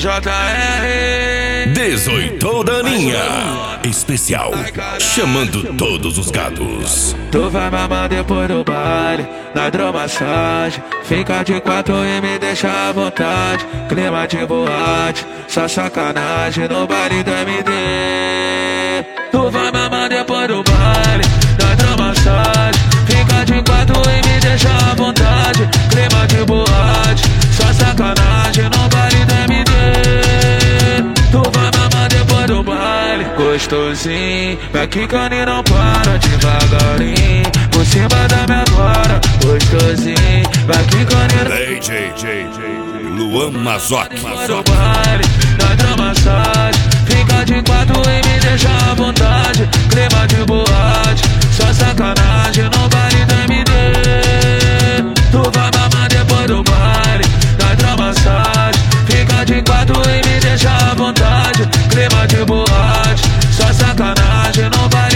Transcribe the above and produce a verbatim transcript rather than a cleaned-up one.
J R dezoito Daninha especial, chamando todos os gatos. Tu vai mamar depois do baile, na hidromassagem. Fica de quatro e me deixa à vontade. Clima de boate, só sacanagem no baile do M D. Tu vai mamar depois do baile, na hidromassagem. Fica de quatro e me deixa à vontade. Clima de boate, só sacanagem no baile do M D. Tu vai mamar depois do baile, gostosinho. Vai quicando e não para, devagarinho. Por cima da minha agora, gostosinho. Vai quicando e não D J, J J Luan Mazoc. do baile, na hidromassagem. Fica de quatro e me deixa à vontade. Clima de boate, só sacanagem no baile do M D. Tu vai mamar depois do baile, na hidromassagem. Fica de quatro e me deixa à vontade. Clima de boate, só sacanagem no baile.